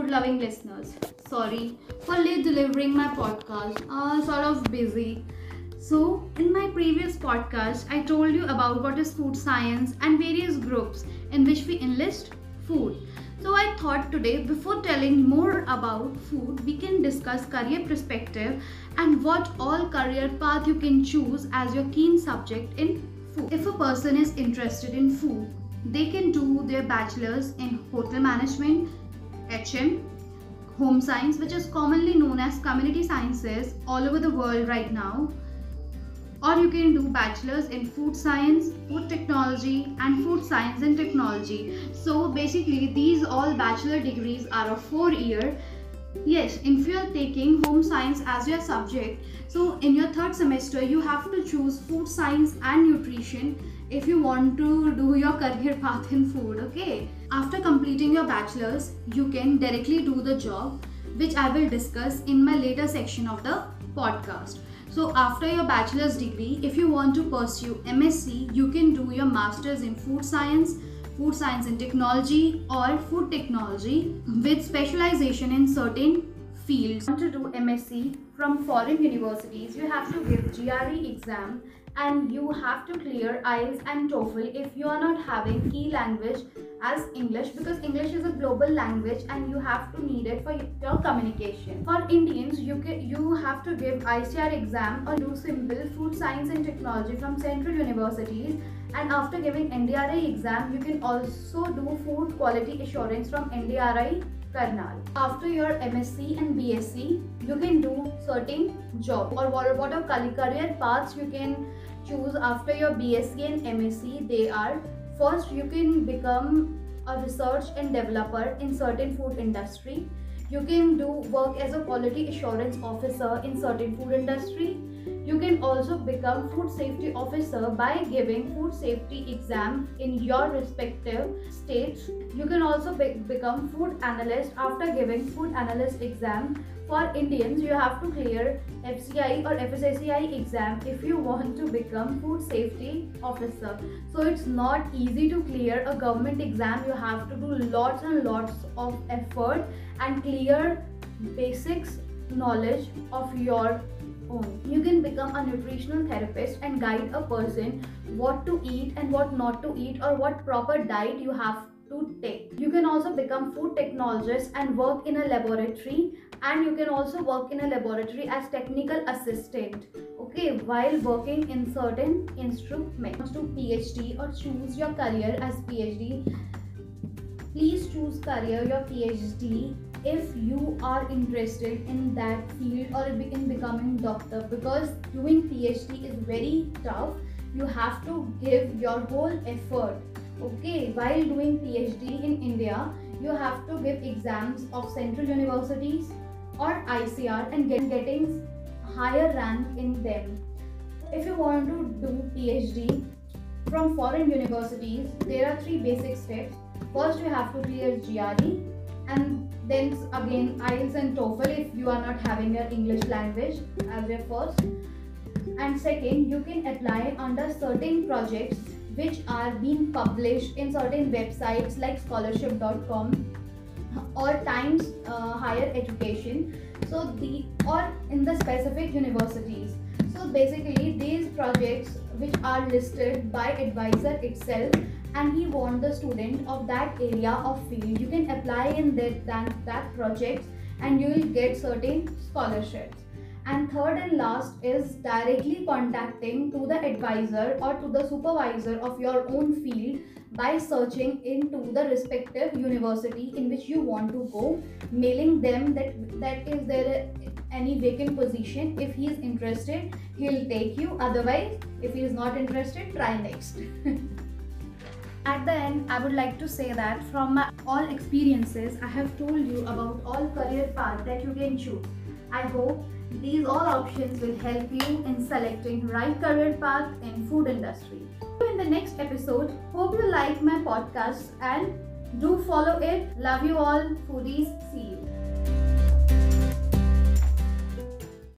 food loving listeners. Sorry for late delivering my podcast. Sort of busy. So, in my previous podcast, I told you about what is food science and various groups in which we enlist food. So, I thought today, before telling more about food, we can discuss career perspective and what all career path you can choose as your keen subject in food. If a person is interested in food, they can do their bachelor's in hotel management, HM, home science, which is commonly known as community sciences all over the world right now, or you can do bachelor's in food science, food technology and food science and technology. So basically these all bachelor degrees are of 4 year. Yes, if you are taking home science as your subject, so in your third semester you have to choose food science and nutrition if you want to do your career path in food. Okay, after completing your bachelor's you can directly do the job, which I will discuss in my later section of the podcast. So after your bachelor's degree, if you want to pursue MSc, you can do your master's in food science and technology, or food technology with specialization in certain fields. To do MSc from foreign universities, you have to give GRE exam and you have to clear IELTS and TOEFL if you are not having key language as English, because English is a global language and you have to need it for your communication. For Indians, you have to give ICR exam or do simple food science and technology from central universities, and after giving NDRI exam you can also do food quality assurance from NDRI Karnal. After your MSc and BSc, you can do certain job, or what are career paths you can choose after your BSc and MSc. They are: first, you can become a research and developer in certain food industry. You can do work as a quality assurance officer in certain food industry. You can also become food safety officer by giving food safety exam in your respective states. You can also become food analyst after giving food analyst exam. For Indians, you have to clear FCI or FSSAI exam if you want to become food safety officer. So it's not easy to clear a government exam. You have to do lots and lots of effort and clear basics knowledge of your own. You can become a nutritional therapist and guide a person what to eat and what not to eat, or what proper diet you have to take. You can also become food technologist and work in a laboratory, and you can also work in a laboratory as technical assistant, okay, while working in certain instruments. To PhD or choose your career as PhD, please choose career your PhD if you are interested in that field or in becoming doctor, because doing PhD is very tough. You have to give your whole effort. Okay, while doing PhD in India, you have to give exams of central universities or ICR and getting higher rank in them. If you want to do PhD from foreign universities, there are 3 basic steps. First, you have to clear GRE, and then again IELTS and TOEFL if you are not having your English language as your first. And second, you can apply under certain projects which are being published in certain websites like scholarship.com or Times Higher Education, or in the specific universities. So basically these projects which are listed by advisor itself, and he wants the student of that area of field. You can apply in that project and you will get certain scholarships. And third and last is directly contacting to the advisor or to the supervisor of your own field by searching into the respective university in which you want to go, mailing them that is there any vacant position. If he is interested, he'll take you. Otherwise, if he is not interested, try next. At the end, I would like to say that from my all experiences, I have told you about all career paths that you can choose. I hope these all options will help you in selecting right career path in food industry. In the next episode, hope you like my podcast and do follow it. Love you all, foodies. See you.